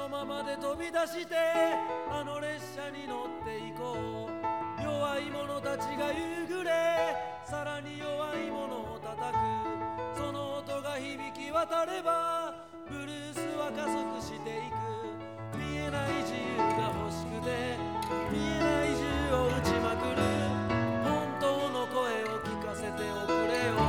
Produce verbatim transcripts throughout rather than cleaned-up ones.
のままで飛び出してあの列車に乗っていこう。弱い者たちが夕暮れ、さらに弱い者を叩く。その音が響き渡ればブルースは加速していく。見えない自由が欲しくて見えない銃を撃ちまくる。本当の声を聞かせておくれよ。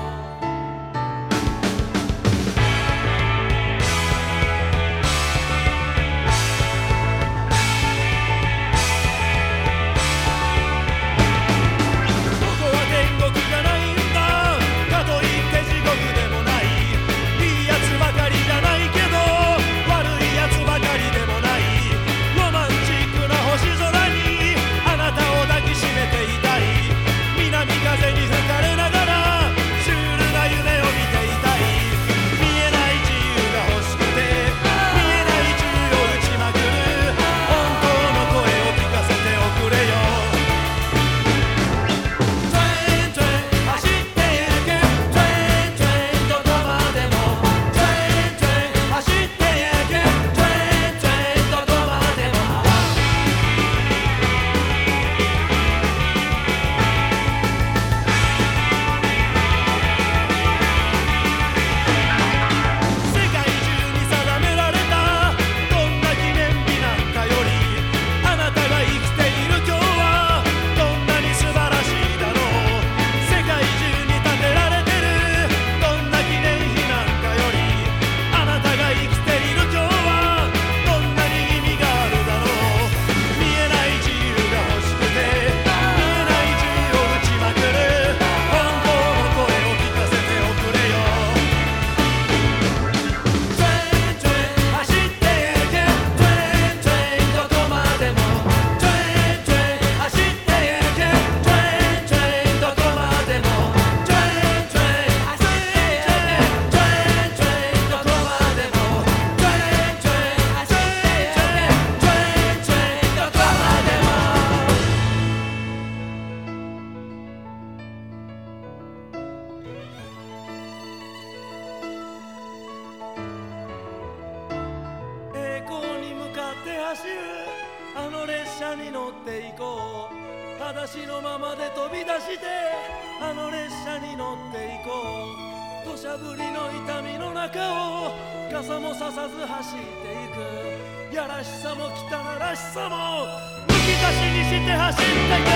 走るあの列車に乗っていこう。裸足のままで飛び出してあの列車に乗っていこう。土砂降りの痛みの中を傘もささず走っていく。やらしさも汚らしさもむき出しにして走っていく。